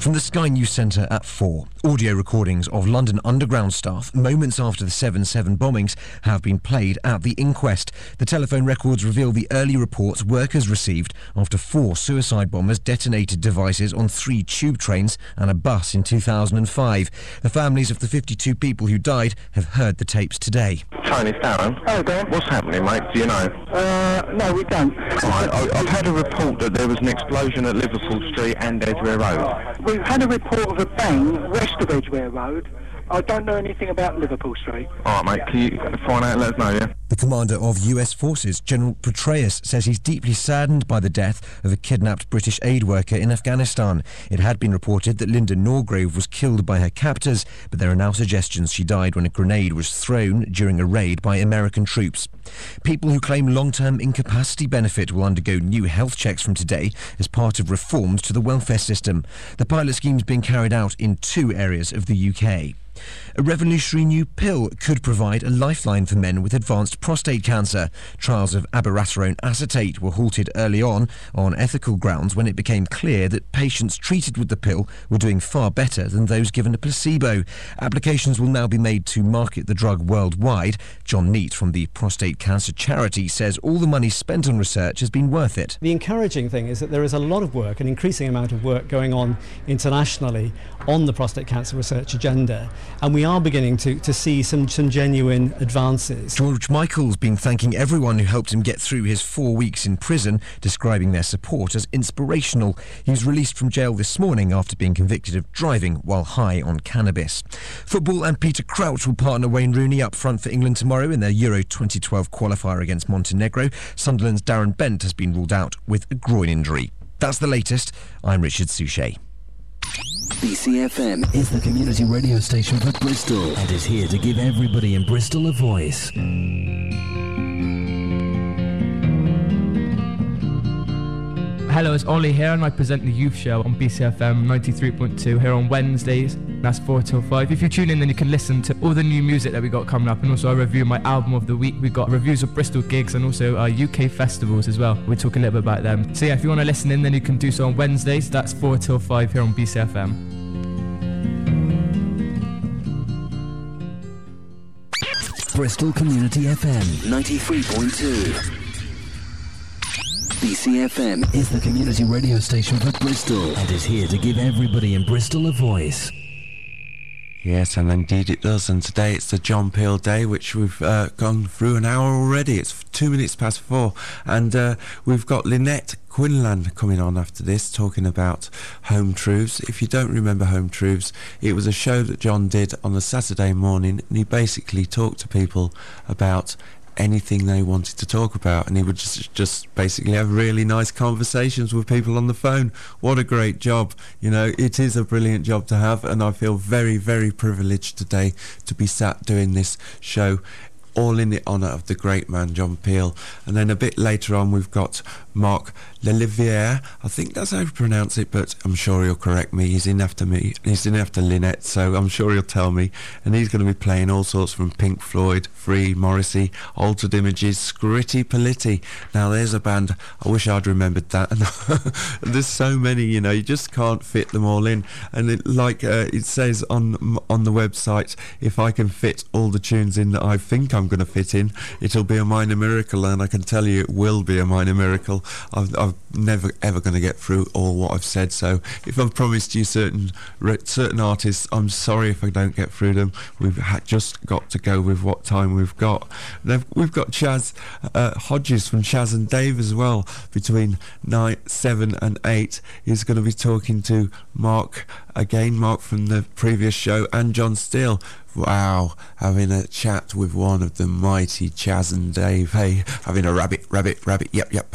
From the Sky News Centre at 4, audio recordings of London Underground staff moments after the 7/7 bombings have been played at the inquest. The telephone records reveal the early reports workers received after 4 suicide bombers detonated devices on 3 tube trains and a bus in 2005. The families of the 52 people who died have heard the tapes today. Tony, it's Darren. Oh, Dan. What's happening, mate? Do you know? No, we don't. Right, I've had a report that there was an explosion at Liverpool Street and Edgware Road. We've had a report of a bang west of Edgware Road. I don't know anything about Liverpool Street. All right, mate, can you find out and let us know, yeah? The commander of US forces, General Petraeus, says he's deeply saddened by the death of a kidnapped British aid worker in Afghanistan. It had been reported that Linda Norgrove was killed by her captors, but there are now suggestions she died when a grenade was thrown during a raid by American troops. People who claim long-term incapacity benefit will undergo new health checks from today as part of reforms to the welfare system. The pilot scheme is being carried out in 2 areas of the UK. A revolutionary new pill could provide a lifeline for men with advanced prostate cancer. Trials of abiraterone acetate were halted early on ethical grounds when it became clear that patients treated with the pill were doing far better than those given a placebo. Applications will now be made to market the drug worldwide. John Neat from the prostate cancer charity says all the money spent on research has been worth it. The encouraging thing is that there is a lot of work, an increasing amount of work going on internationally on the prostate cancer research agenda. And we are beginning to see some genuine advances. George Michael's been thanking everyone who helped him get through his 4 weeks in prison, describing their support as inspirational. He was released from jail this morning after being convicted of driving while high on cannabis. Football and Peter Crouch will partner Wayne Rooney up front for England tomorrow in their Euro 2012 qualifier against Montenegro. Sunderland's Darren Bent has been ruled out with a groin injury. That's the latest. I'm Richard Suchet. BCFM is the community radio station for Bristol and is here to give everybody in Bristol a voice. Hello, it's Ollie here and I present the Youth Show on BCFM 93.2 here on Wednesdays. That's 4 till 5. If you tune in, then you can listen to all the new music that we got coming up, and also I review my album of the week. We got reviews of Bristol gigs and also UK festivals as well. We're talking a little bit about them. So yeah, if you want to listen in, then you can do so on Wednesdays. That's 4 till 5 here on BCFM. Bristol Community FM 93.2. BCFM is the community radio station for Bristol and is here to give everybody in Bristol a voice. Yes, and indeed it does. And today it's the John Peel Day, which we've gone through an hour already. It's 2 minutes past 4. And we've got Lynette Quinlan coming on after this, talking about Home Truths. If you don't remember Home Truths, it was a show that John did on a Saturday morning, and he basically talked to people about anything they wanted to talk about, and he would just basically have really nice conversations with people on the phone. What a great job. You know, it is a brilliant job to have, and I feel very, very privileged today to be sat doing this show, all in the honour of the great man John Peel. And then a bit later on we've got Mark Leliviere. I think that's how you pronounce it, but I'm sure he'll correct me. He's in after me. He's in after Lynette, so I'm sure he'll tell me. And he's going to be playing all sorts from Pink Floyd, Free, Morrissey, Altered Images, Scritti Politti. Now there's a band, I wish I'd remembered that. There's so many, you know, you just can't fit them all in. And it says on the website, if I can fit all the tunes in that I think I'm going to fit in, it'll be a minor miracle, and I can tell you it will be a minor miracle. I'm never ever going to get through all what I've said, so if I've promised you certain artists, I'm sorry if I don't get through them. We've just got to go with what time we've got. We've got Chaz Hodges from Chaz and Dave as well, between 7 and 8. He's going to be talking to Mark from the previous show, and John Steele. Wow, having a chat with one of the mighty Chaz and Dave. Hey, having a rabbit, yep,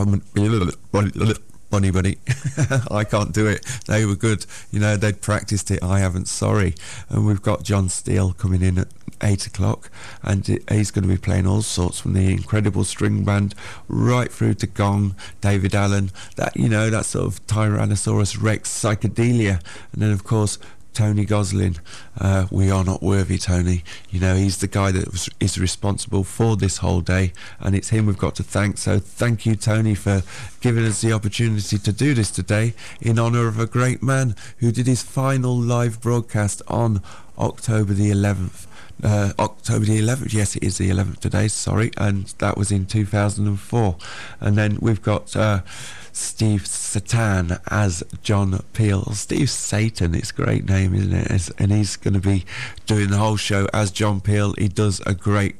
bunny. I can't do it. They were good. You know, they'd practiced it. I haven't, sorry. And we've got John Steele coming in at 8 o'clock, and he's going to be playing all sorts, from the incredible string band right through to Gong, David Allen, that, you know, that sort of Tyrannosaurus Rex psychedelia. And then, of course, Tony Gosling. We are not worthy, Tony. You know, he's the guy that is responsible for this whole day, and it's him we've got to thank. So thank you, Tony, for giving us the opportunity to do this today in honour of a great man who did his final live broadcast on October the 11th. October the 11th, yes, it is the 11th today, sorry, and that was in 2004. And then we've got Steve Satan as John Peel. Steve Satan, it's a great name, isn't it? And he's going to be doing the whole show as John Peel. He does a great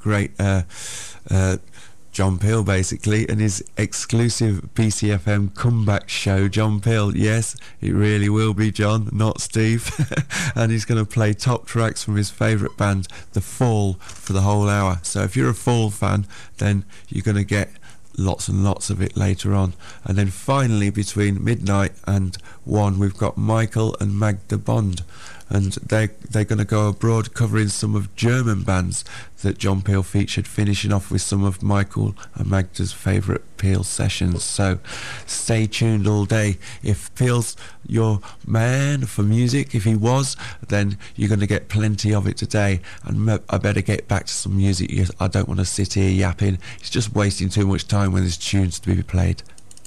John Peel, basically, and his exclusive BCFM comeback show, John Peel. Yes, it really will be John, not Steve. And he's going to play top tracks from his favourite band, The Fall, for the whole hour. So if you're a Fall fan, then you're going to get lots and lots of it later on. And then finally, between midnight and 1, we've got Michael and Magda Bond, and they're going to go abroad covering some of German bands that John Peel featured, finishing off with some of Michael and Magda's favourite Peel sessions. So stay tuned all day. If Peel's your man for music, if he was, then you're going to get plenty of it today. And I better get back to some music. I don't want to sit here yapping. It's just wasting too much time when there's tunes to be played.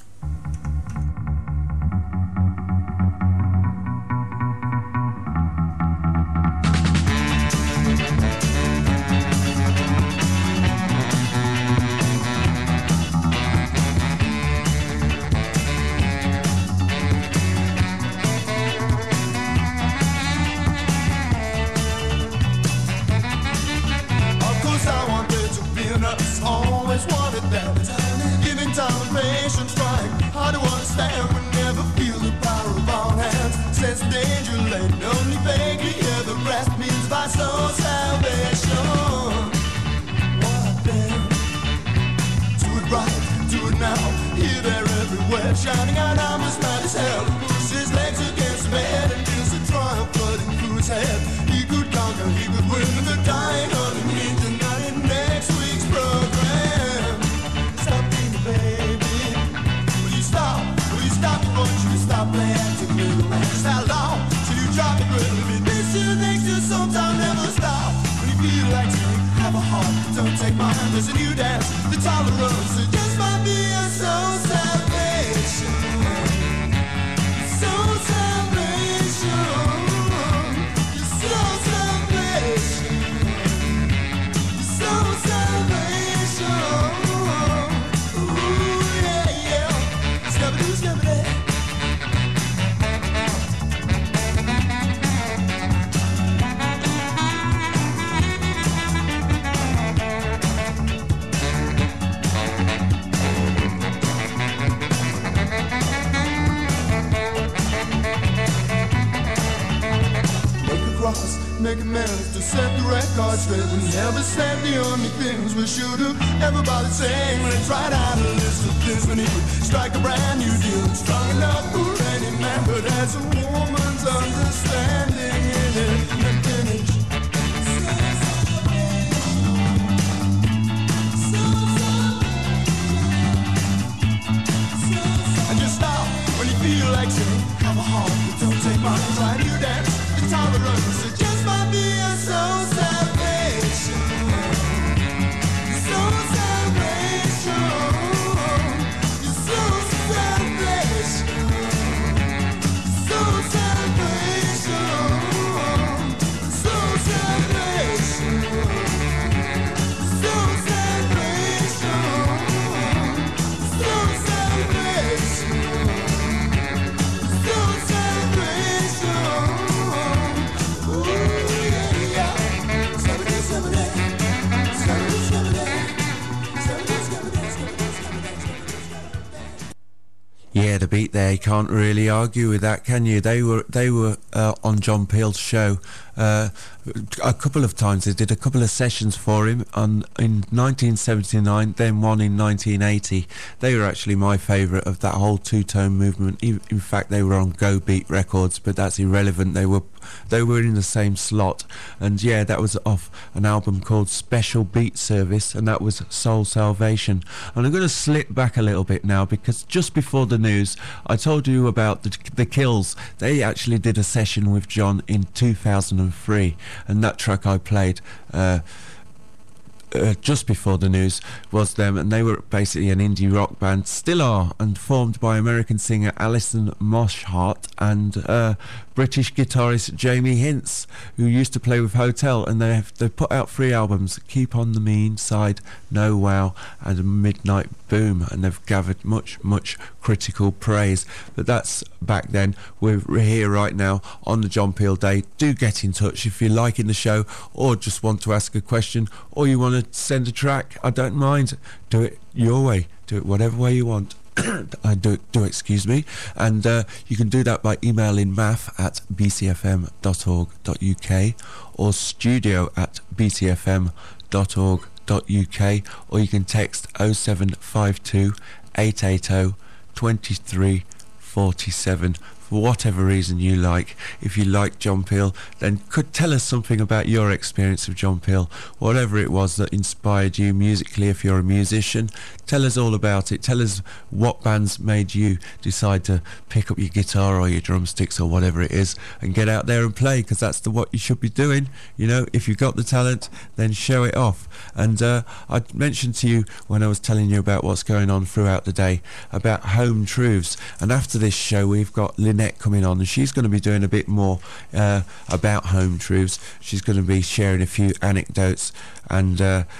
Shining out, I'm as mad as hell. Pushed his legs against the bed and just a triumph flooding through his head. He could conquer, he could win the dying underneath the night in next week's program. Stop being a baby. Will you stop? Will you stop it? Won't you stop playing to me? Just how long till you drop it? Will it be this year, next year, sometime, never stop? When you feel like you have a heart, don't take mine. There's a new dance, the tolerance. It just might be a soul salvation. Soul salvation. Soul salvation. Soul salvation. Ooh, yeah, yeah. Scabba-doo, scabba-day. Make amends to set the record straight. We never said the only things we should have ever bothered saying. Let's write out a list of things we need to strike a brand new deal. Strong enough for any man, but has a woman's understanding in it. And finish. And just stop when you feel like saying, have a heart, but don't take mine. Try to dance, the tolerance. It just might be a soul salvation. Soul salvation. Soul salvation. Soul salvation. Soul salvation. Soul salvation. Soul salvation. Soul salvation. Ooh, yeah, yeah. Scabba-doo, scabba-day. Scabba-doo, scabba-day. Scabba-doo, scabba-day. Scabba-doo, scabba-day. Yeah, the beat there, you can't really argue with that, can you? They were on John Peel's show a couple of times. They did a couple of sessions for him in 1979, then one in 1980. They were actually my favourite of that whole two-tone movement. In fact, they were on Go Beat Records, but that's irrelevant. They were They were in the same slot, and yeah, that was off an album called Special Beat Service, and that was Soul Salvation. And I'm going to slip back a little bit now, because just before the news I told you about the Kills. They actually did a session with John in 2003, and that track I played just before the news was them, and they were basically an indie rock band, still are, and formed by American singer Alison Mosshart and British guitarist Jamie Hince, who used to play with Hotel, and they've put out 3 albums: Keep on the Mean Side, No Wow, and Midnight Boom, and they've gathered much critical praise. But that's back then. We're here right now on the John Peel Day. Do get in touch if you're liking the show, or just want to ask a question, or you want to send a track. I don't mind. Do it your way. Do it whatever way you want. Excuse me. And you can do that by emailing math@bcfm.org.uk or studio@bcfm.org.uk, or you can text 0752 880 2347 for whatever reason you like. If you like John Peel, then could tell us something about your experience of John Peel, whatever it was that inspired you musically. If you're a musician, tell us all about it. Tell us what bands made you decide to pick up your guitar or your drumsticks or whatever it is and get out there and play, because that's what you should be doing. You know, if you've got the talent, then show it off. And I mentioned to you when I was telling you about what's going on throughout the day about home truths, and after this show we've got Lynette coming on, and she's going to be doing a bit more about home truths. She's going to be sharing a few anecdotes and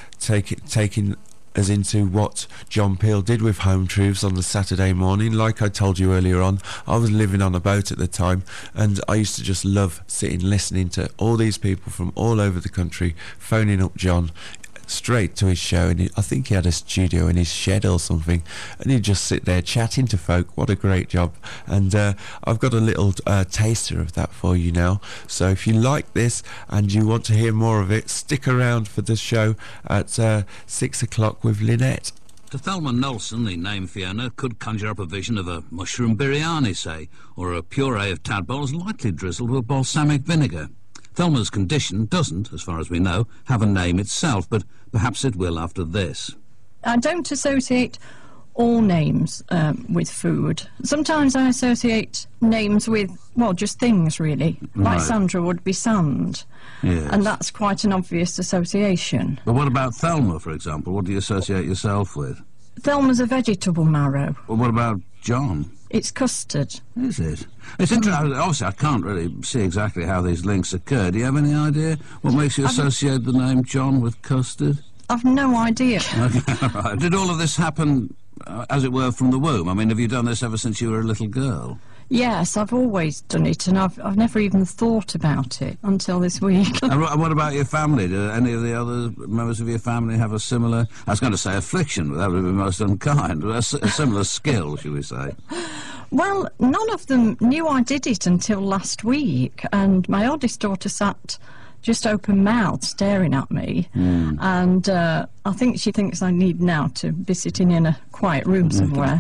taking us into what John Peel did with Home Truths on the Saturday morning. Like I told you earlier on, I was living on a boat at the time, and I used to just love sitting listening to all these people from all over the country phoning up John straight to his show, and I think he had a studio in his shed or something, and he'd just sit there chatting to folk. What a great job. And I've got a little taster of that for you now, so if you like this and you want to hear more of it, stick around for the show at 6 o'clock with Lynette. To Thelma Knowlson, the name Fiona could conjure up a vision of a mushroom biryani, say, or a puree of tadpoles lightly drizzled with balsamic vinegar. Thelma's condition doesn't, as far as we know, have a name itself, but perhaps it will after this. I don't associate all names with food. Sometimes I associate names with, well, just things, really. Like Sandra would be sand. Yes. And that's quite an obvious association. But what about Thelma, for example? What do you associate yourself with? Thelma's a vegetable marrow. Well, what about John? It's custard. Is it? It's interesting. Obviously, I can't really see exactly how these links occur. Do you have any idea what makes you associate the name John with custard? I've no idea. Okay, right. Did all of this happen, as it were, from the womb? I mean, have you done this ever since you were a little girl? Yes, I've always done it, and I've never even thought about it until this week. And what about your family? Do any of the other members of your family have a similar, I was going to say affliction, but that would be most unkind, a similar skill, shall we say? Well, none of them knew I did it until last week, and my oldest daughter sat just open-mouthed staring at me, and I think she thinks I need now to be sitting in a quiet room somewhere.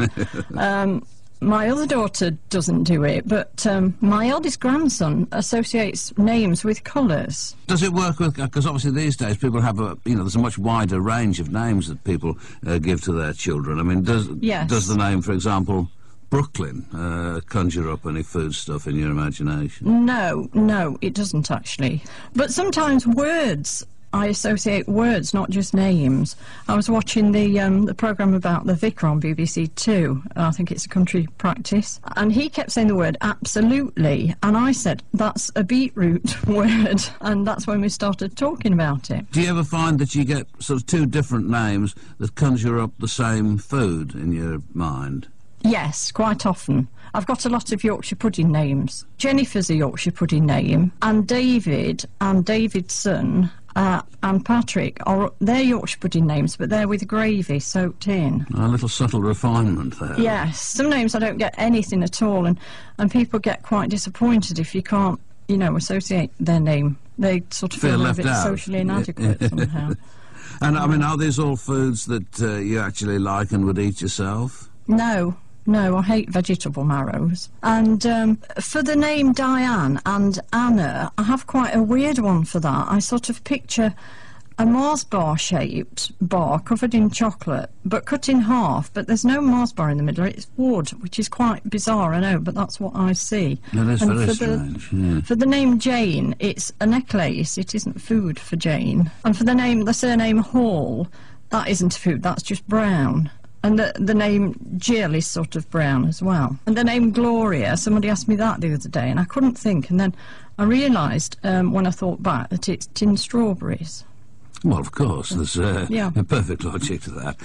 My other daughter doesn't do it, but my eldest grandson associates names with colours. Does it work with, because obviously these days people have there's a much wider range of names that people give to their children. I mean, does the name, for example, Brooklyn conjure up any food stuff in your imagination? No, it doesn't actually. But sometimes words, I associate words, not just names. I was watching the programme about the vicar on BBC Two. I think it's a country practice. And he kept saying the word absolutely. And I said, that's a beetroot word. And that's when we started talking about it. Do you ever find that you get sort of two different names that conjure up the same food in your mind? Yes, quite often. I've got a lot of Yorkshire pudding names. Jennifer's a Yorkshire pudding name, and David and David's son and Patrick, they're Yorkshire pudding names, but they're with gravy soaked in. A little subtle refinement there. Yes, some names I don't get anything at all, and people get quite disappointed if you can't, associate their name. They sort of feel a bit socially inadequate somehow. And, I mean, are these all foods that you actually like and would eat yourself? No, No, I hate vegetable marrows. And for the name Diane and Anna, I have quite a weird one for that. I sort of picture a Mars bar shaped bar covered in chocolate but cut in half, but there's no Mars bar in the middle, it's wood, which is quite bizarre, I know, but that's what I see. That is And very for strange. Yeah. For the name Jane, it's a necklace, it isn't food for Jane. And for the surname Hall, that isn't food, that's just brown. And the name Jill is sort of brown as well. And the name Gloria, somebody asked me that the other day, and I couldn't think, and then I realised when I thought back that it's tin strawberries. Well, of course, there's Yeah. a perfect logic to that.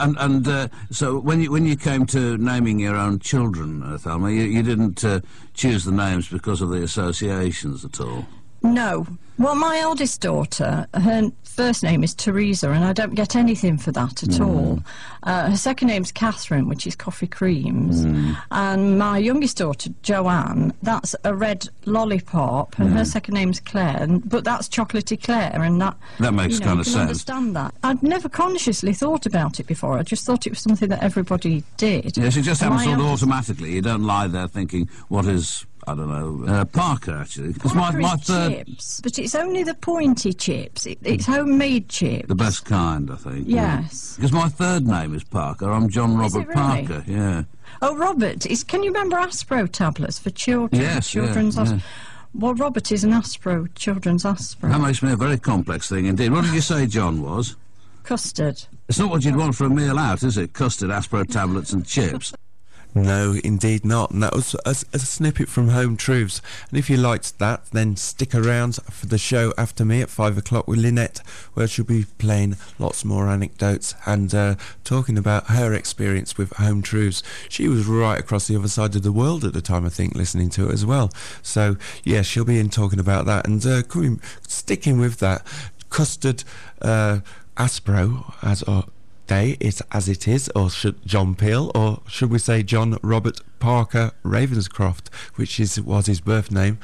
And so when you came to naming your own children, Thelma, you didn't choose the names because of the associations at all? No. Well, my eldest daughter, her first name is Teresa, and I don't get anything for that at all. Her second name's Catherine, which is coffee creams. And my youngest daughter, Joanne, that's a red lollipop, and her second name's Claire, but that's chocolatey Claire, and that makes kind of you can sense. understand that. I'd never consciously thought about it before. I just thought it was something that everybody did. Yes, it just And happens my sort of eldest- automatically. You don't lie there thinking, what is... I don't know, Parker, actually. Because Parker my is third... chips, but it's only the pointy chips. It's homemade chips. The best kind, I think. Yes. Because my third name is Parker. I'm John Is Robert it really? Parker, yeah. Oh, Robert, can you remember Aspro tablets for children? Yes, yeah, children's yeah. Well, Robert is an Aspro, children's Aspro. That makes me a very complex thing indeed. What did you say John was? Custard. It's not what you'd want for a meal out, is it? Custard, Aspro tablets and chips. No, indeed not. And that was a snippet from Home Truths. And if you liked that, then stick around for the show after me at 5 o'clock with Lynette, where she'll be playing lots more anecdotes and talking about her experience with Home Truths. She was right across the other side of the world at the time, I think, listening to it as well. So, yeah, she'll be in talking about that. And sticking with that, Custard Aspro as day it's as it is, or should John Peel, or should we say John Robert Parker Ravenscroft, which was his birth name.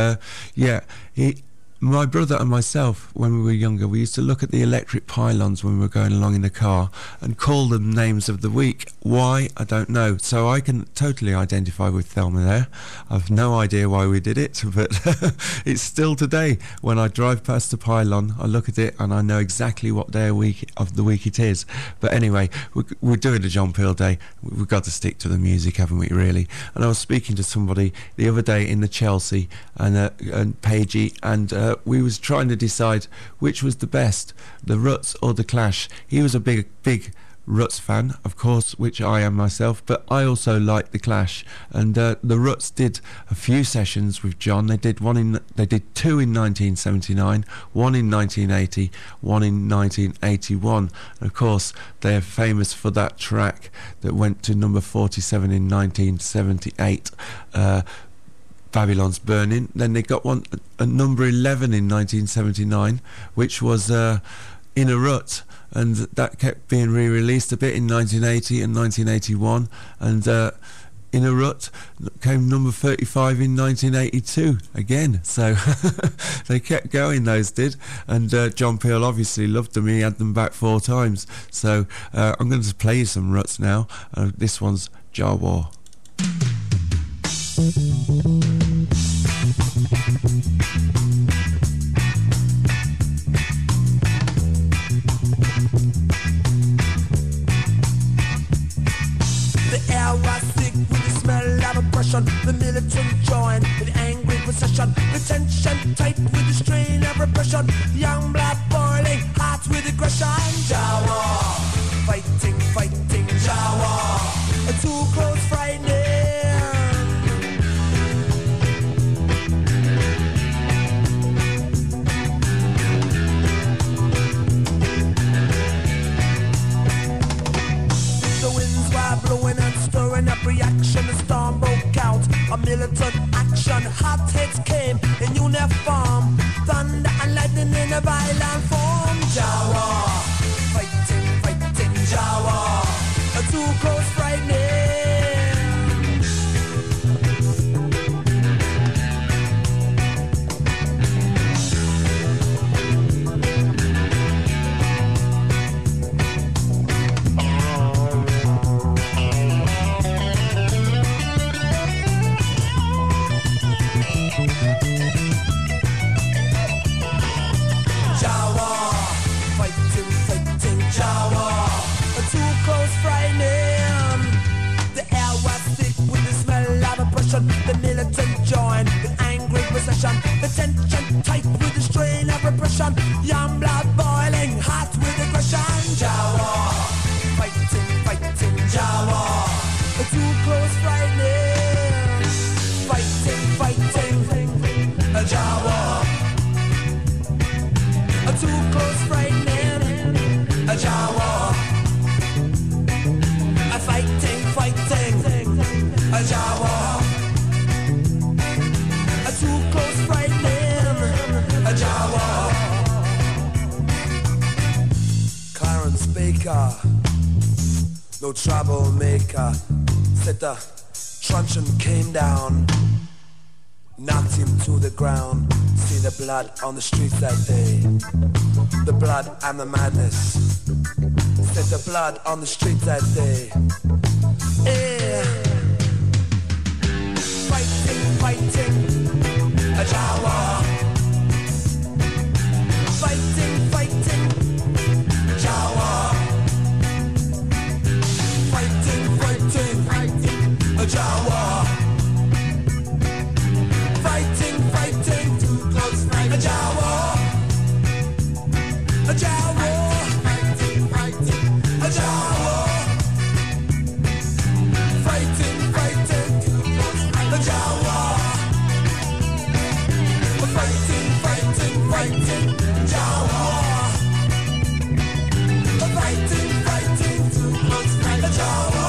My brother and myself, when we were younger, we used to look at the electric pylons when we were going along in the car and call them names of the week. Why? I don't know. So I can totally identify with Thelma there. I've no idea why we did it, but it's still today. When I drive past the pylon, I look at it and I know exactly what day of the week it is. But anyway, we're doing a John Peel Day. We've got to stick to the music, haven't we, really? And I was speaking to somebody the other day in the Chelsea, and Pagey, and we was trying to decide which was the best, the Ruts or the Clash. He was a big Ruts fan, of course, which I am myself, but I also like the Clash. And the Ruts did a few sessions with John. They did two in 1979, one in 1980, one in 1981. And of course, they're famous for that track that went to number 47 in 1978. Babylon's Burning. Then they got one at number 11 in 1979, which was In a Rut, and that kept being re-released a bit in 1980 and 1981, and In a Rut came number 35 in 1982 again. So they kept going, those did, and John Peel obviously loved them. He had them back 4 times. So I'm going to play you some Ruts now. This one's Jar War. The air was sick with the smell of oppression. The militant joined with angry procession. The tension tight with the strain of repression. Young blood boiling, hearts with aggression. Jawa, fighting, Jawa. Too close, frightening. Blowing and stirring up reaction, a storm broke out. A militant action, hot heads came in uniform. Thunder and lightning in a violent form. Jawa, fighting, Jawa. Too close, frightening. join the angry procession. The tension tight with the strain of repression. Young blood boiling hot with aggression. Jawa, fighting, Jawa. Too close, frightening. Fighting, Jawa. Too close, frightening. Jawa. Fighting, Jawa. Too close, frightening. Jawa. Clarence Baker, no troublemaker. Said the truncheon came down, knocked him to the ground. See the blood on the streets that day, the blood and the madness. Said the blood on the streets that day. Yeah. Fighting, Jawa. Fighting, Jawa. Fighting, Jawa. Fighting, too close, Jawa. Jawa. Fighting, Jawa. Fighting, too close, Jawa. Fighting, Jawa. Fighting, too close, Jawa.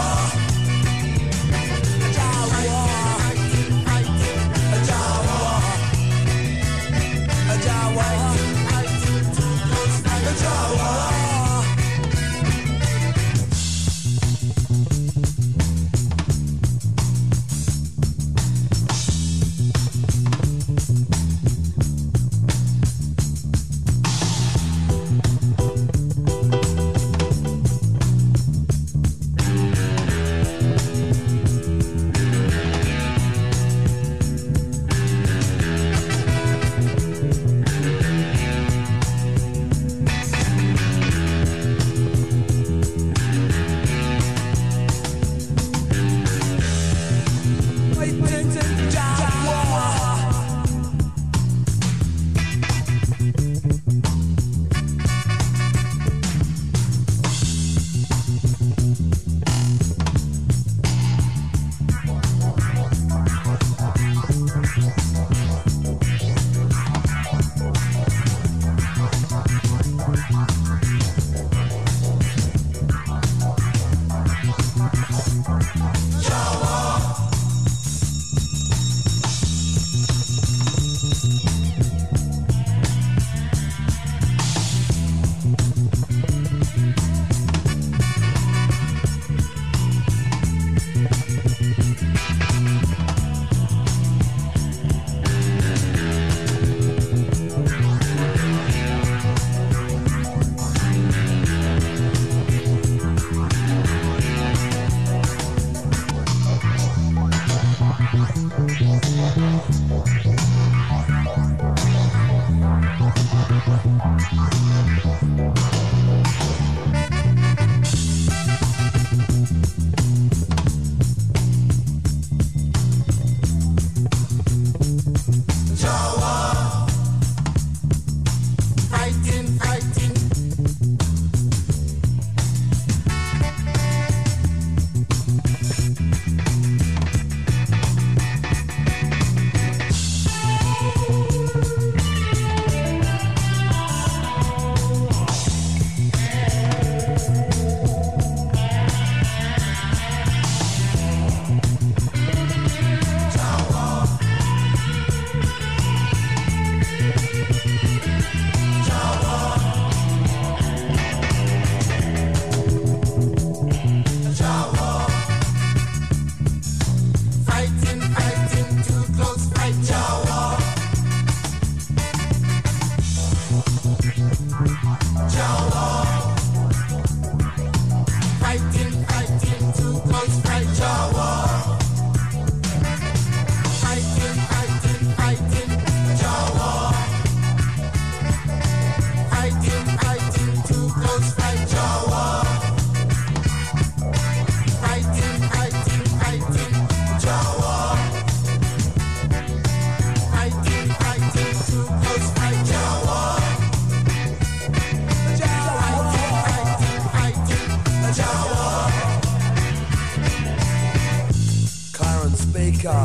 Baker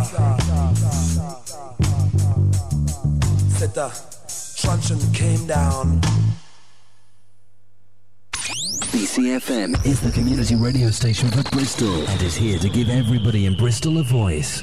said the truncheon came down. BCFM is the community radio station for Bristol and is here to give everybody in Bristol a voice.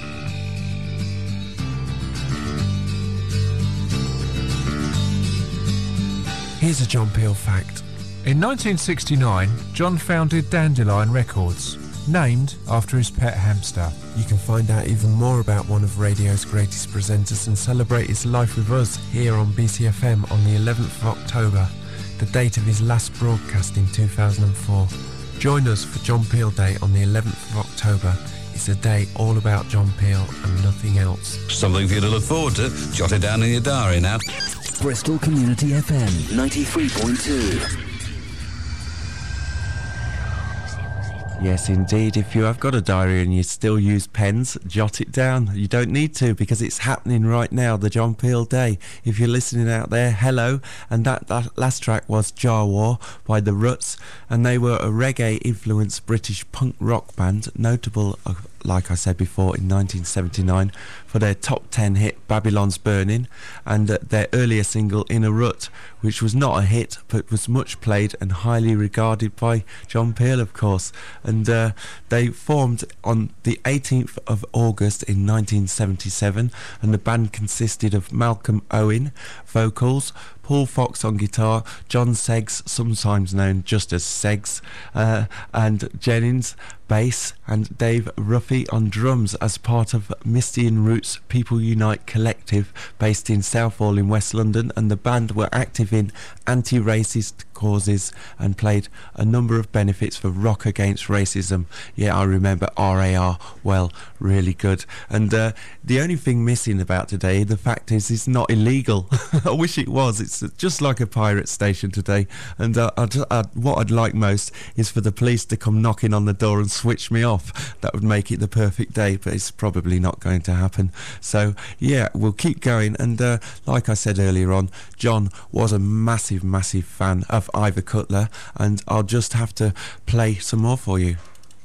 Here's a John Peel fact. In 1969, John founded Dandelion Records, named after his pet hamster. You can find out even more about one of radio's greatest presenters and celebrate his life with us here on BCFM on the 11th of October, the date of his last broadcast in 2004. Join us for John Peel Day on the 11th of October. It's a day all about John Peel and nothing else. Something for you to look forward to. Jot it down in your diary now. Bristol Community FM 93.2. Yes, indeed. If you have got a diary and you still use pens, jot it down. You don't need to because it's happening right now, the John Peel Day. If you're listening out there, hello. And that last track was Jar War by The Ruts, and they were a reggae-influenced British punk rock band, notable, like I said before, in 1979 for their top 10 hit Babylon's Burning and their earlier single In a Rut, which was not a hit but was much played and highly regarded by John Peel, of course. And they formed on the 18th of August in 1977, and the band consisted of Malcolm Owen, vocals, Paul Fox on guitar, John Seggs, sometimes known just as Seggs, and Jennings, bass, and Dave Ruffy on drums as part of Misty and Roots People Unite collective based in Southall in West London. And the band were active in anti-racist causes and played a number of benefits for Rock Against Racism. Yeah, I remember RAR well, really good. And the only thing missing about today, the fact is, it's not illegal. I wish it was. It's just like a pirate station today. And what I'd like most is for the police to come knocking on the door and switch me off. That would make it the perfect day, but it's probably not going to happen. So yeah, we'll keep going. And like I said earlier on, John was a massive fan of Ivor Cutler, and I'll just have to play some more for you.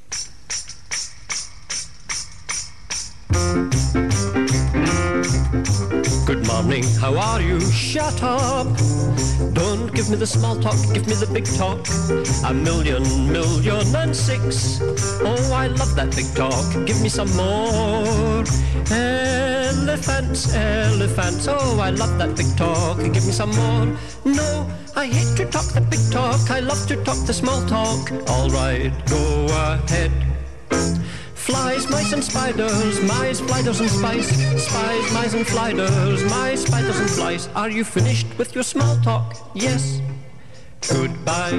Good morning, how are you? Shut up! Don't give me the small talk, give me the big talk. 1,000,000,006. Oh, I love that big talk, give me some more. Elephants, elephants, oh, I love that big talk, give me some more. No, I hate to talk the big talk, I love to talk the small talk. All right, go ahead. Flies, mice and spiders, mice, spiders and spice. Spies, mice and sliders, mice, spiders and flies. Are you finished with your small talk? Yes. Goodbye.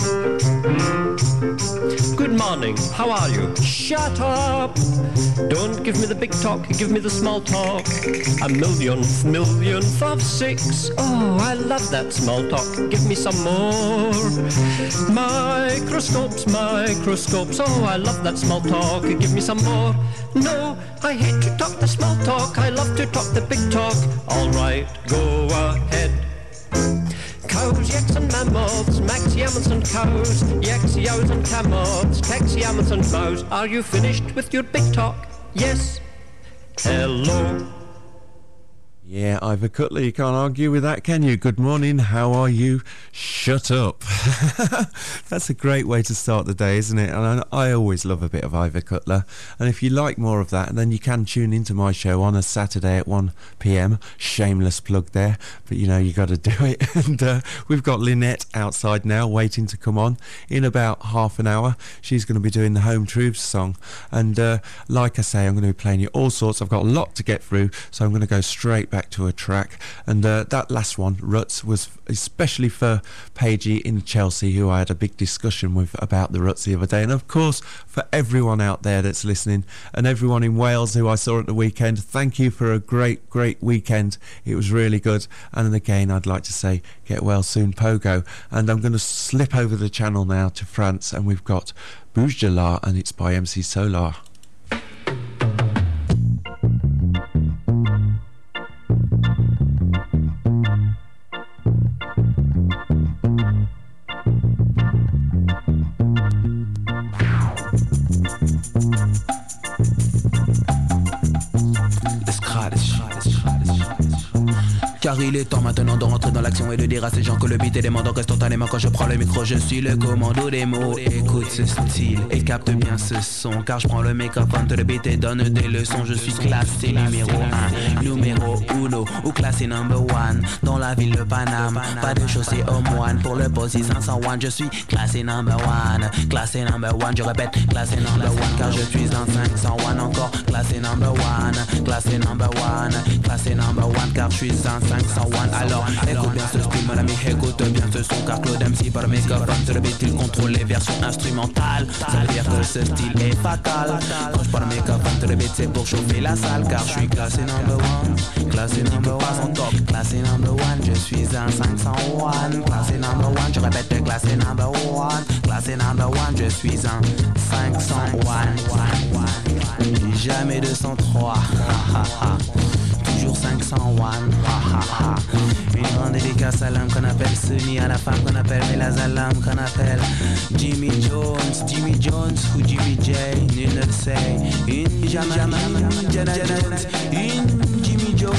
Good morning, how are you? Shut up! Don't give me the big talk, give me the small talk. 1,000,000,000 of 6. Oh, I love that small talk, give me some more. Microscopes, microscopes, oh, I love that small talk, give me some more. No, I hate to talk the small talk, I love to talk the big talk. All right, go ahead. Cows, yaks and mammoths, max, yammers and cows, yaks, yows and camels, cats, yammers and mouse. Are you finished with your big talk? Yes. Hello. Yeah, Ivor Cutler, you can't argue with that, can you? Good morning, how are you? Shut up. That's a great way to start the day, isn't it? And I always love a bit of Ivor Cutler. And if you like more of that, then you can tune into my show on a Saturday at 1 p.m. Shameless plug there, but you know, you got to do it. And we've got Lynette outside now waiting to come on in about half an hour. She's going to be doing the Home Troops song. And like I say, I'm going to be playing you all sorts. I've got a lot to get through, so I'm going to go straight back to a track. And that last one, Ruts, was especially for Paigey in Chelsea, who I had a big discussion with about the Ruts the other day. And of course, for everyone out there that's listening, and everyone in Wales who I saw at the weekend, thank you for a great weekend. It was really good. And again, I'd like to say, get well soon, Pogo. And I'm going to slip over the channel now to France, and we've got Bouge de la, and it's by MC Solar. Car il est temps maintenant de rentrer dans l'action et de dire à ces gens que le beat est demandant instantanément. Quand je prends le micro, je suis le commando des mots. Écoute ce style et capte bien ce son, car je prends le microphone de le beat et donne des leçons. Je suis classé numéro 1, numéro 1 ou classé number 1 dans la ville de Paname. Pas de chaussée au moine pour le poste 501. Je suis classé number 1, classé number 1. Je répète, classé number 1 car je suis en 501 encore. Classé number 1, classé number 1, classé number 1 car je suis en 501. Alors écoute bien ce style mon ami, écoute bien ce son, car Claude MC par microphone sur le beat il contrôle les versions instrumentales. Ça veut dire que ce style est fatal. Quand je parle microphone sur le beat c'est pour chauffer la salle, car je suis classé number 1, classé number 1 en top, classé number 1, je suis un 501. Classé number 1, je répète, classé number 1, classé number 1, je suis un 501. Jamais 203. Toujours 501. Une grande dédicace à l'homme qu'on appelle Sunny, à la femme qu'on appelle Melazalam, qu'on appelle Jimmy Jones ou Jimmy J, nul ne le sait. Une Janet Jones, une Jimmy Jones.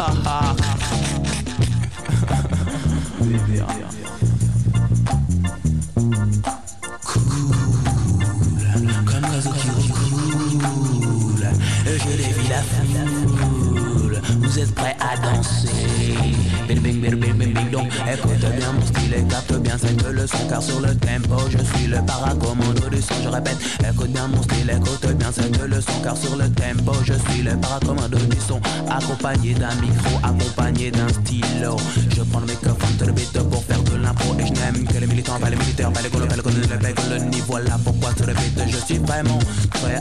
Comme l'oiseau qui roule, je défie la foule. Vous êtes prêts à danser? Bing bing bing bing bing bing. Donc écoute bien mon style et capte bien cette leçon, car sur le tempo je suis le paracommando du son. Je répète, écoute bien mon style, écoute bien cette leçon, car sur le tempo je suis le paracommando du son. Accompagné d'un micro, accompagné d'un stylo. Je prends le microphone de le beat pour faire de l'impro, et je n'aime que les militants, pas les militaires, pas les colos, pas les colons, pas les colonies. Voilà pourquoi sur le beat je suis vraiment très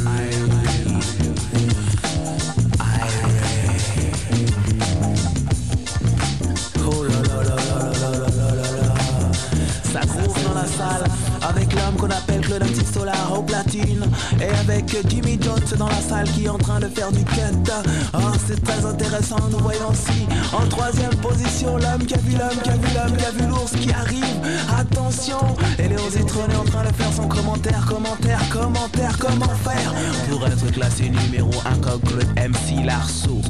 ça groove dans la salle avec l'homme qu'on appelle Claude MC Solar au platine, et avec Jimmy Jones dans la salle qui est en train de faire du cut. Oh, c'est très intéressant. Nous voyons aussi en troisième position l'homme qui a vu l'homme, qui a vu l'homme, qui a vu l'ours qui arrive. Attention, et Léo Zitron est en train de faire son commentaire. Comment faire pour être classé numéro 1 comme Claude MC Larceau,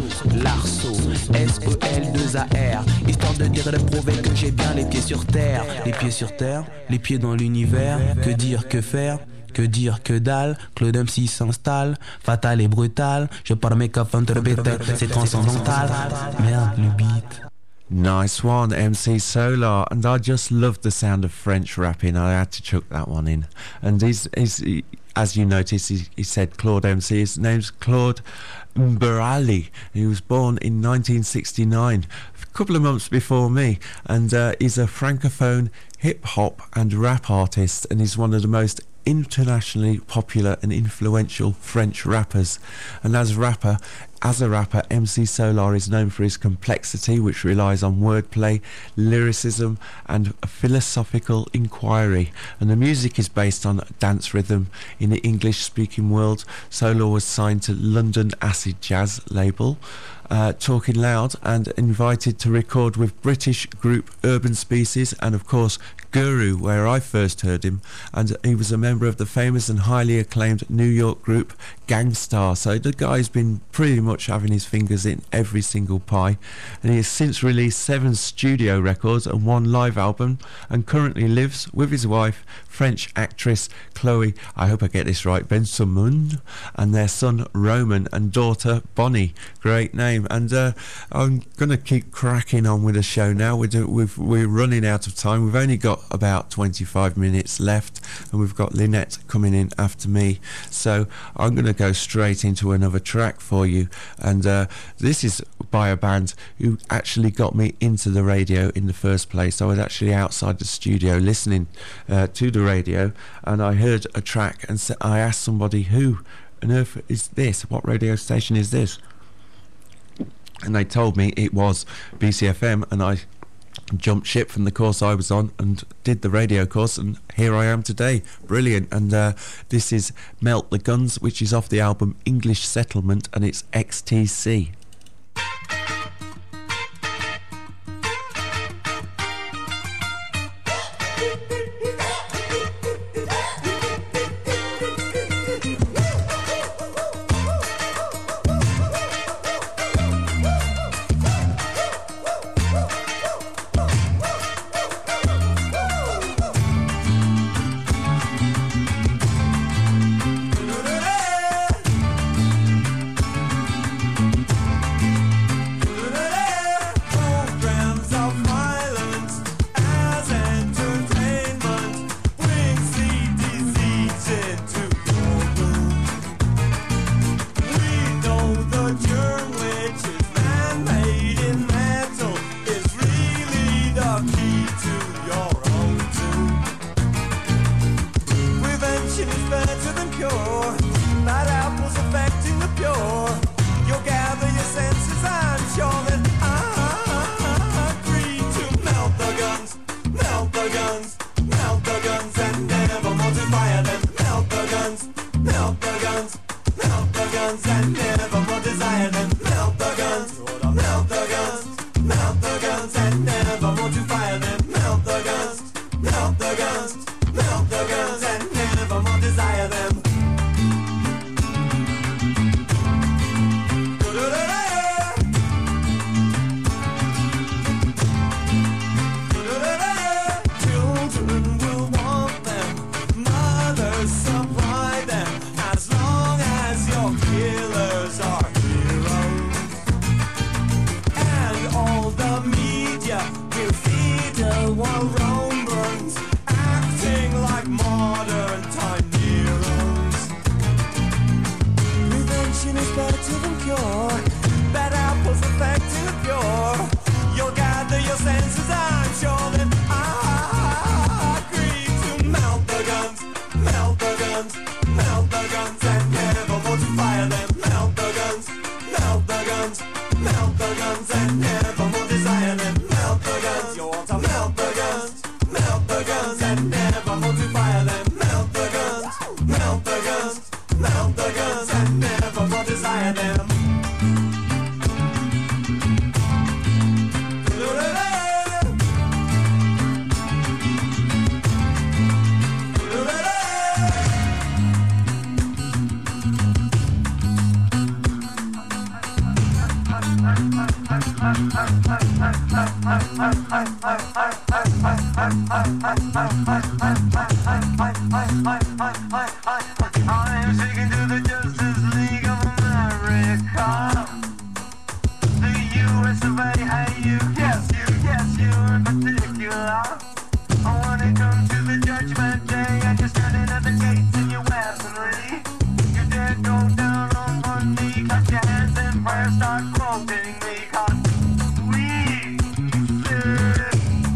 SEL2AR, histoire de dire et de prouver que j'ai bien les pieds sur terre. Les pieds sur terre, les pieds dans l'univers. Que dire, que faire, que dire, que dalle. Claude MC s'installe, fatal et brutal. Je parle mes coffins de beat, c'est transcendantal. Merde, le beat. Nice one, MC Solar. And I just loved the sound of French rapping. I had to chuck that one in. And he's as you notice, he said Claude MC. His name's Claude Mberali. He was born in 1969, a couple of months before me. And he's a francophone hip-hop and rap artist. And he's one of the most internationally popular and influential French rappers. And as a rapper, MC Solar is known for his complexity, which relies on wordplay, lyricism and a philosophical inquiry. And the music is based on dance rhythm. In the English-speaking world, Solar was signed to London Acid Jazz label, Talking Loud, and invited to record with British group Urban Species and of course Guru, where I first heard him, and he was a member of the famous and highly acclaimed New York group Gang Starr. So the guy's been pretty much having his fingers in every single pie, and he has since released 7 studio records and 1 live album, and currently lives with his wife, French actress Chloe, I hope I get this right, Bensimon, and their son Roman and daughter Bonnie. Great name. And I'm going to keep cracking on with the show now. We're running out of time. We've only got about 25 minutes left, and we've got Lynette coming in after me. So I'm going to go straight into another track for you. And this is by a band who actually got me into the radio in the first place. I was actually outside the studio listening to the radio, and I heard a track, and I asked somebody, who on earth is this? What radio station is this? And they told me it was BCFM, and I jumped ship from the course I was on and did the radio course, and here I am today. Brilliant. And this is Melt the Guns, which is off the album English Settlement, and it's XTC. melt the guns and never more desire them. Melt the guns, you want to melt the guns. Melt the guns and never more to fire them. Melt the guns, melt the guns. Melt the guns and never more desire them. I'm speaking to the Justice League of America. The US of A, hey you, yes you in particular. When it comes to the judgment day and you're standing at the gates in your weaponry, you dare go down on one knee, clap your hands in prayer, start quoting me, 'cause we did.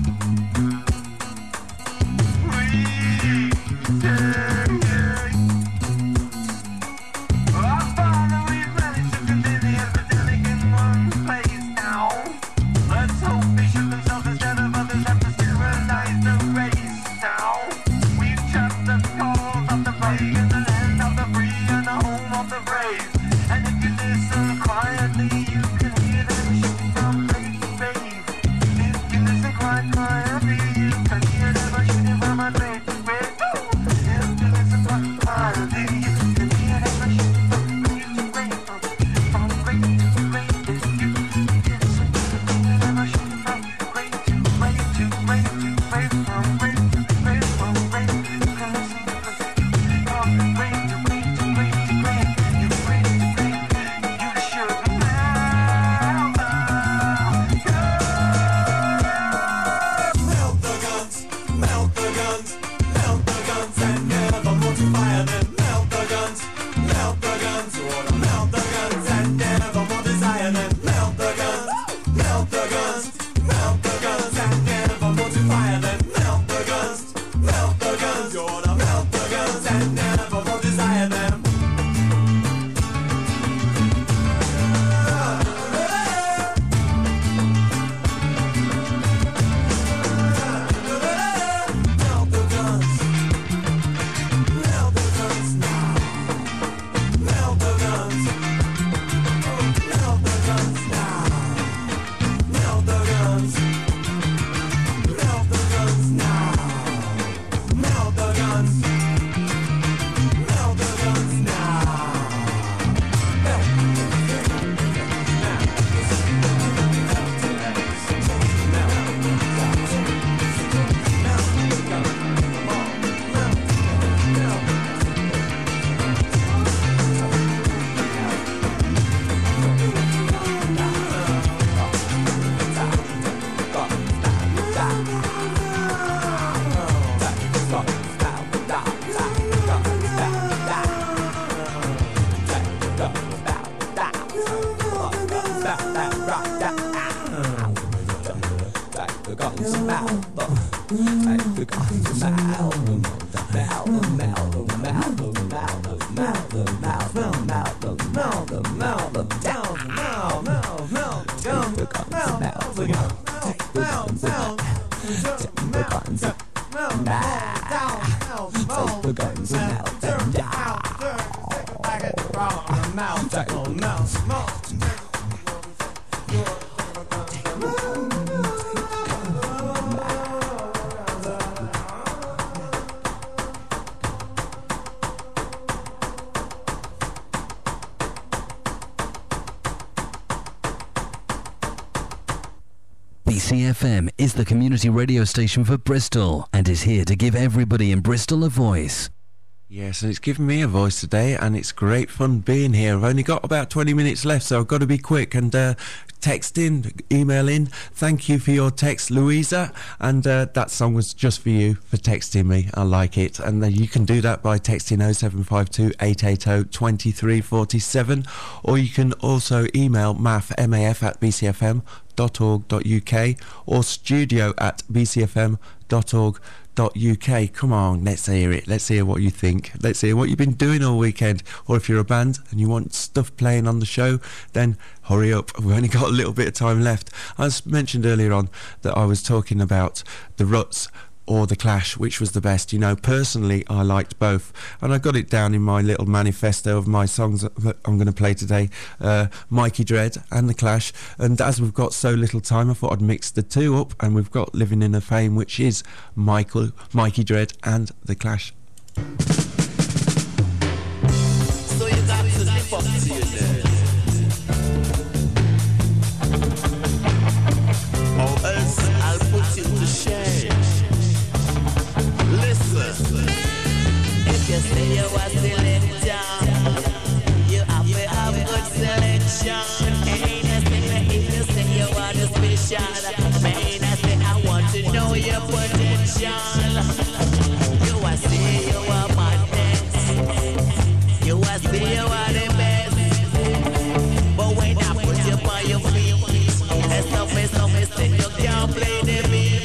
Our Father, we've managed to contain the epidemic in one place now. Let's hope they shoot themselves instead of others have to sterilize the race now. We've shut the calls of the plague in the land of the free and the home of the brave. And if you listen quietly, you can hear them shooting from place to place. If you listen quietly, you can hear them shooting from a place to place. If you listen quietly, you can hear them shooting from place to place. From place to place. If you listen, you can hear them shooting from place to place to place to place. From place to place, from place. You can listen to from place to place to place to place. You place to place. You should melt the Melt the guns, melt the guns, melt the guns and never more to fire them. Melt the guns, you wanna melt the guns and never more desire them. Melt the guns, melt the guns, melt the guns and never more to fire them. Melt the guns, you wanna melt the guns and never more desire them. Melt the guns, melt the guns now. Melt the guns, melt the guns now. Melt the guns, melt the guns now. Melt the guns, melt the guns now. BCFM is the community radio station for Bristol and is here to give everybody in Bristol a voice. Yes, and it's given me a voice today, and it's great fun being here. I've only got about 20 minutes left, so I've got to be quick and text in, email in. Thank you for your text, Louisa, and that song was just for you for texting me. I like it, and you can do that by texting 0752 880 2347, or you can also email maf@bcfm.org.uk or studio@bcfm.org.uk. .uk. Come on, let's hear it. Let's hear what you think. Let's hear what you've been doing all weekend. Or if you're a band and you want stuff playing on the show, then hurry up. We've only got a little bit of time left. I mentioned earlier on that I was talking about the Ruts or the Clash, which was the best. You know, personally, I liked both, and I got it down in my little manifesto of my songs that I'm going to play today, Mikey Dread and the Clash. And as we've got so little time, I thought I'd mix the two up, and we've got Living in a Fame, which is Mikey Dread and the Clash. So you got to live up to your name, or else I'll put you to shame. Listen, if you say you are selector, you have to have good selection. Ain't I say if you say you are the special, ain't I say I want to know your potential. You are say you are madness, you are say you are the best. But when I put you on your feet, and somebody say you can't play the beat.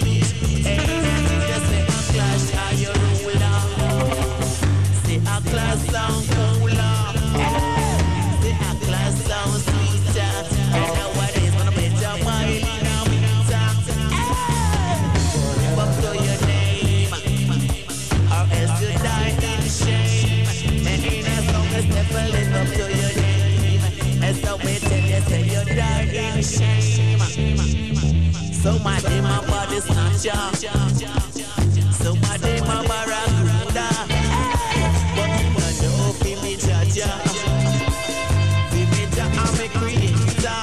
Class sound cooler, the class sound sweeter, and nowadays when I bet your mind in a winter, live up to your name, or else you die in shame. And in a song that's never live up to your name, and so we tell you say you die in shame. So my day my body snatcher, so my day my barracuda. I'm a creator.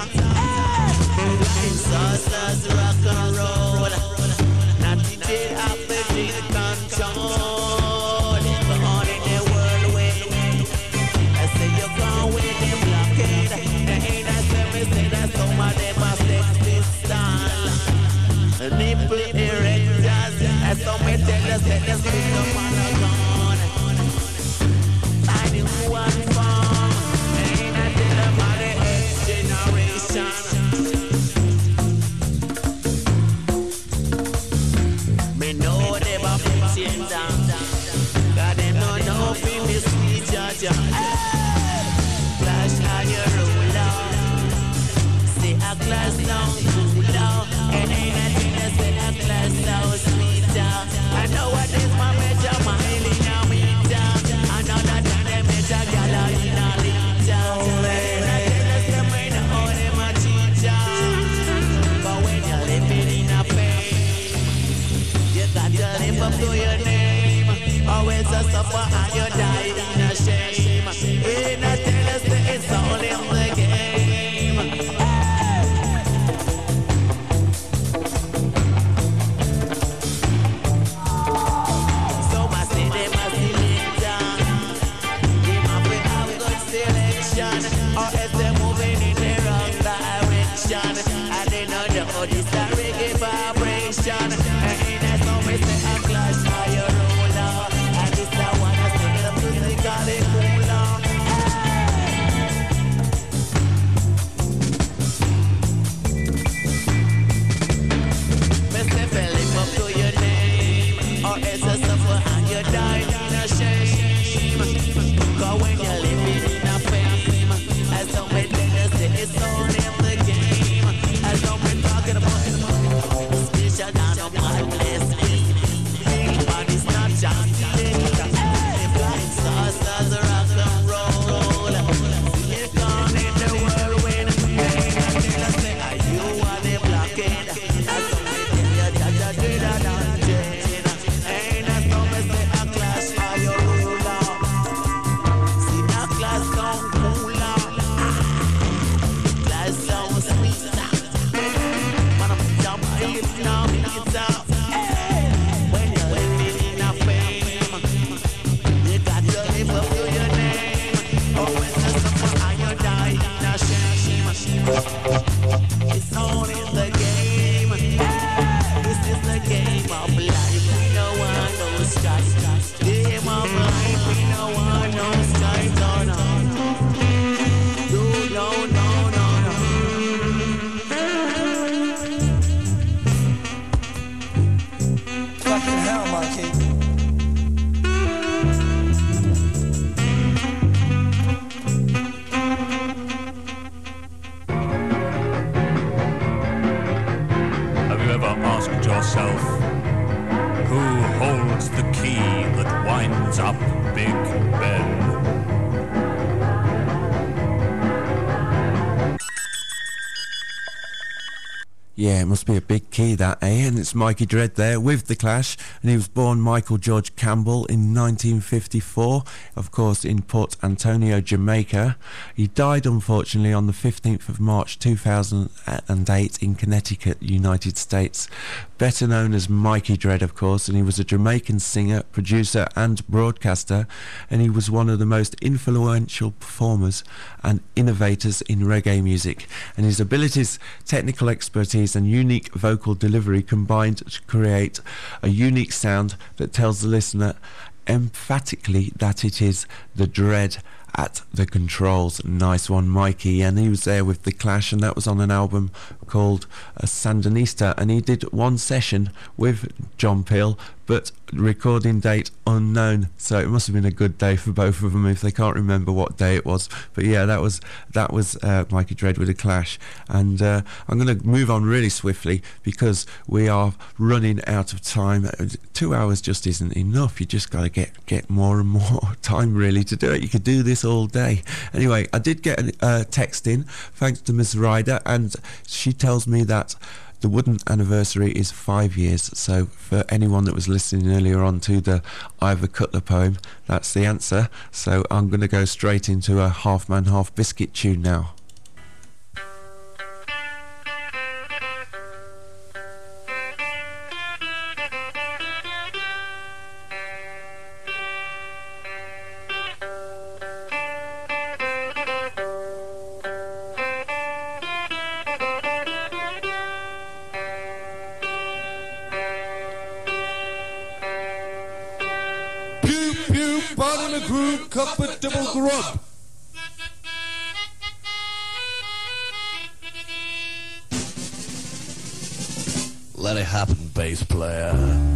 Saucers, rock and roll. Not the day after the control. Never on in the world way. I say you're gone with the blockade. Ain't I say me say that somebody must exist on. Nipple erectors. As some me tell us that there's no one gone. I knew one form. Ain't I tell them all the X generation. Me know they were pretender. God, they don't know if me sweet Georgia. Clash on your ruler. Say a class down cooler. And ain't I think I say a class down sweeter. I know what is my major mile in a meter. Another time they major gala in a liter. And I tell us them when I owe them a teacher. But when you're living in a pain, you got to live up to your name. Always a suffer and you die in a shame. And I tell us that it's all in the game. So my city must be lit down. They must be have good selection, or else they're moving in the wrong direction. And they know this a reggae vibration. And that's how we say a clash by your ruler. And this a one I say the musically cooler. Mr. Live up to your name, or else you suffer and you die in a shame. Cause when you're living in a fame, as some may tell you say it's all in the game. As some may talking about special down on yourself, who holds the key that winds up Big Ben? Yeah, it must be a big key, that, eh? And it's Mikey Dread there with The Clash, and he was born Michael George Campbell in 1954, of course, in Port Antonio, Jamaica. He died, unfortunately, on the 15th of March 2008 in Connecticut, United States. Better known as Mikey Dread, of course, and he was a Jamaican singer, producer and broadcaster, and he was one of the most influential performers and innovators in reggae music. And his abilities, technical expertise and unique vocal delivery combined to create a unique sound that tells the listener emphatically that it is the Dread at the controls. Nice one, Mikey. And he was there with The Clash, and that was on an album called Sandinista, and he did one session with John Peel, but recording date unknown, so it must have been a good day for both of them if they can't remember what day it was. But yeah, that was Mikey Dread with The Clash. And I'm going to move on really swiftly because we are running out of time. 2 hours just isn't enough. You just got to get more and more time really to do it. You could do this all day. Anyway, I did get a text in thanks to Miss Ryder, and she tells me that the Wooden anniversary is 5 years, so for anyone that was listening earlier on to the Ivor Cutler poem, that's the answer. So I'm going to go straight into a Half Man Half Biscuit tune now. Cup of double grub. Let it happen, bass player.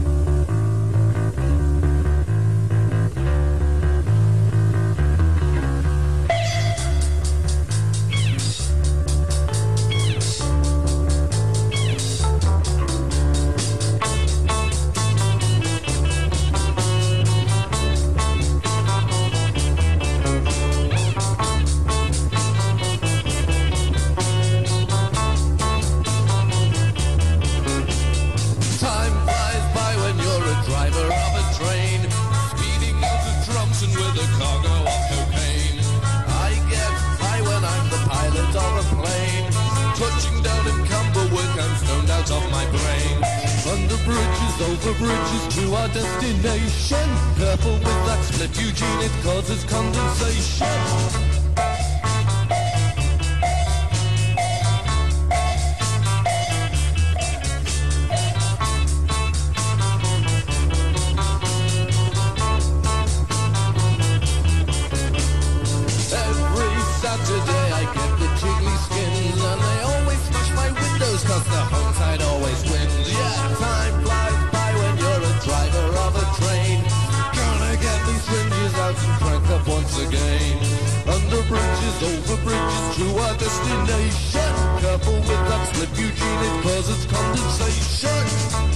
Over bridges to our destination. Careful with that split, Eugene, it causes condensation. Every Saturday I get the jiggly skins, and they always smash my windows cause the home side always wins. Yeah, time flies driver of a train. Gonna get these fringes out and crank up once again. Under bridges, over bridges to our destination. Careful with that slip, Eugene, it causes condensation.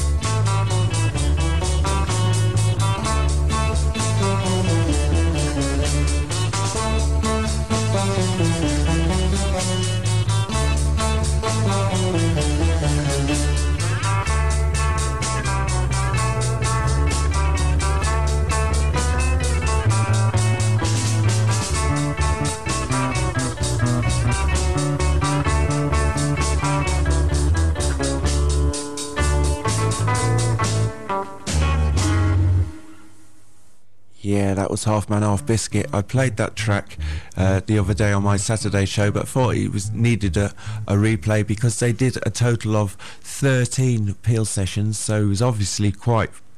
Yeah, that was Half Man Half Biscuit. I played that track the other day on my Saturday show, but thought it needed a replay because they did a total of 13 Peel sessions, so it was obviously quite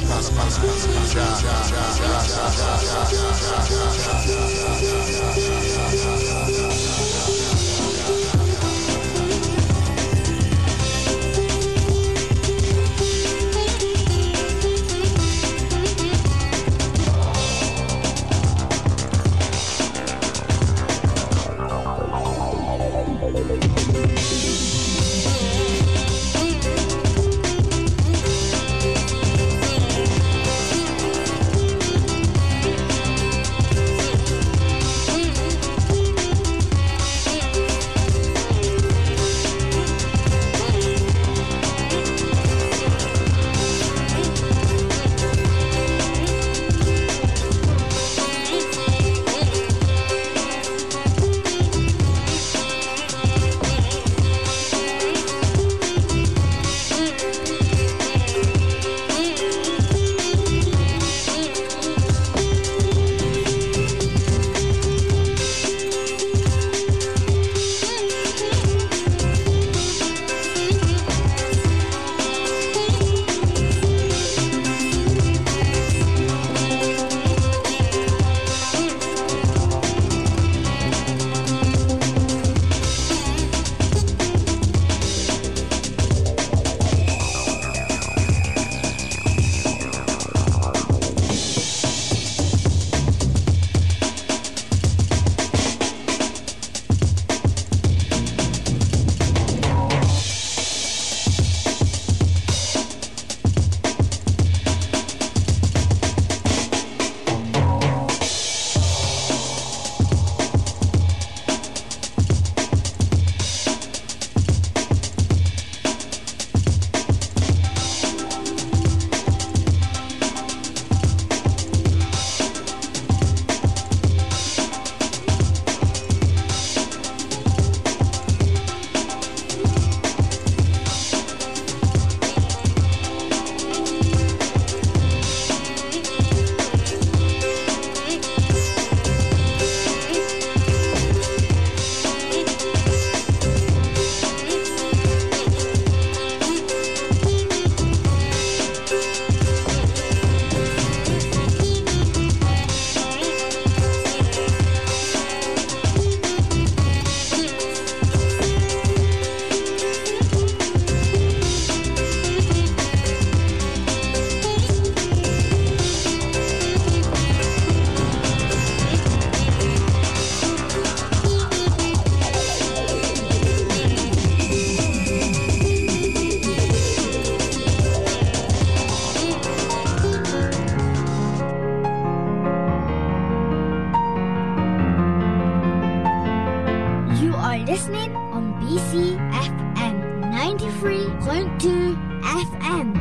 101.2 FM.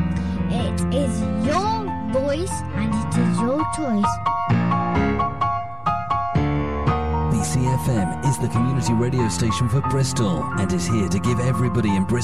It is your voice and it is your choice. BCFM is the community radio station for Bristol and is here to give everybody in Bristol